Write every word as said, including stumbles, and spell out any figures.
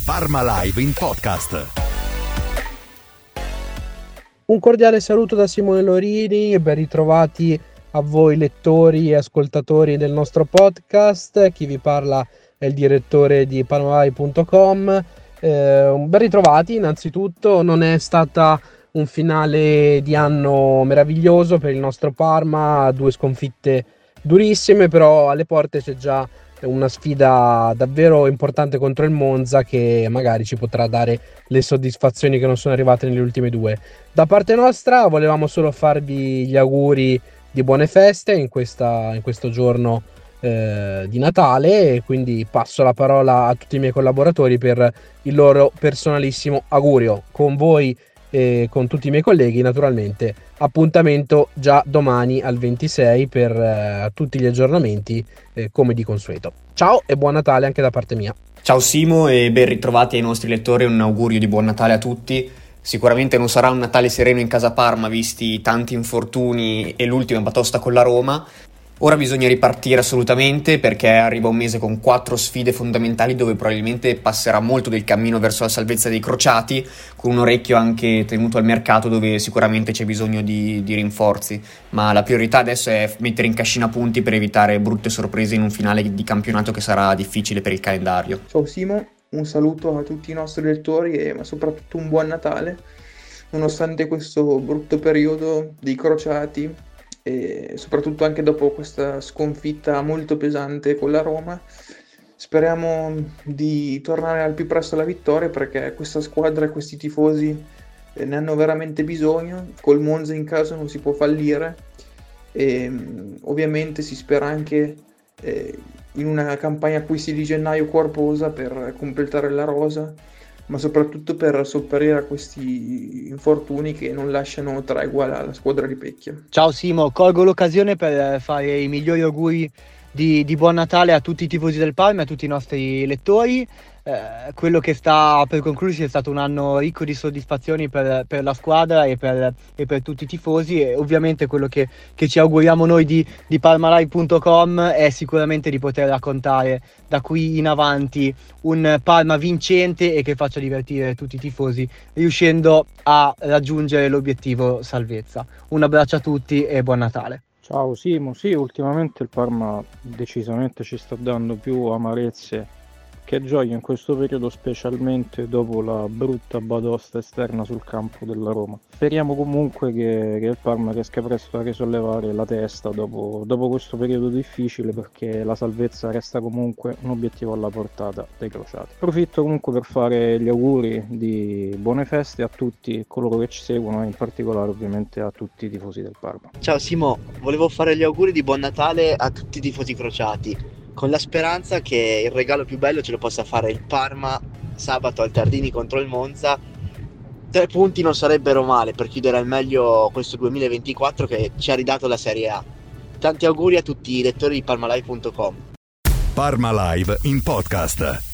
Parma Live in podcast. Un cordiale saluto da Simone Lorini e ben ritrovati a voi lettori e ascoltatori del nostro podcast. Chi vi parla è il direttore di parma live punto com. Eh, ben ritrovati innanzitutto. Non è stata un finale di anno meraviglioso per il nostro Parma, due sconfitte durissime, però alle porte c'è già una sfida davvero importante contro il Monza che magari ci potrà dare le soddisfazioni che non sono arrivate nelle ultime due. Da parte nostra volevamo solo farvi gli auguri di buone feste in, questa, in questo giorno eh, di Natale, e quindi passo la parola a tutti i miei collaboratori per il loro personalissimo augurio. Con voi e con tutti i miei colleghi naturalmente appuntamento già domani al ventisei per eh, tutti gli aggiornamenti eh, come di consueto. Ciao e buon Natale anche da parte mia. Ciao Simo e ben ritrovati ai nostri lettori, un augurio di buon Natale a tutti. Sicuramente non sarà un Natale sereno in casa Parma visti tanti infortuni e l'ultima batosta con la Roma. Ora bisogna ripartire assolutamente perché arriva un mese con quattro sfide fondamentali dove probabilmente passerà molto del cammino verso la salvezza dei crociati, con un orecchio anche tenuto al mercato dove sicuramente c'è bisogno di, di rinforzi, ma la priorità adesso è mettere in cascina punti per evitare brutte sorprese in un finale di campionato che sarà difficile per il calendario. Ciao Simo, un saluto a tutti i nostri lettori e ma soprattutto un buon Natale, nonostante questo brutto periodo dei crociati e soprattutto anche dopo questa sconfitta molto pesante con la Roma. Speriamo di tornare al più presto alla vittoria perché questa squadra e questi tifosi ne hanno veramente bisogno. Col Monza in casa non si può fallire e ovviamente si spera anche eh, in una campagna acquisti di gennaio corposa per completare la rosa, ma soprattutto per sopperire a questi infortuni che non lasciano tregua alla squadra di Pecchia. Ciao Simo, colgo l'occasione per fare i migliori auguri di, di buon Natale a tutti i tifosi del Parma e a tutti i nostri lettori. Eh, quello che sta per concludersi è stato un anno ricco di soddisfazioni per, per la squadra e per, e per tutti i tifosi, e ovviamente quello che, che ci auguriamo noi di, di parma live punto com è sicuramente di poter raccontare da qui in avanti un Parma vincente e che faccia divertire tutti i tifosi, riuscendo a raggiungere l'obiettivo salvezza. Un abbraccio a tutti e buon Natale. Ciao Simo, sì, ultimamente il Parma decisamente ci sta dando più amarezze che gioia in questo periodo, specialmente dopo la brutta batosta esterna sul campo della Roma. Speriamo comunque che, che il Parma riesca presto a risollevare la testa dopo, dopo questo periodo difficile, perché la salvezza resta comunque un obiettivo alla portata dei crociati. Approfitto comunque per fare gli auguri di buone feste a tutti coloro che ci seguono e in particolare ovviamente a tutti i tifosi del Parma. Ciao Simo, volevo fare gli auguri di buon Natale a tutti i tifosi crociati, con la speranza che il regalo più bello ce lo possa fare il Parma sabato al Tardini contro il Monza. Tre punti non sarebbero male per chiudere al meglio questo duemilaventiquattro che ci ha ridato la Serie A. Tanti auguri a tutti i lettori di parma live punto com. Parma Live in podcast.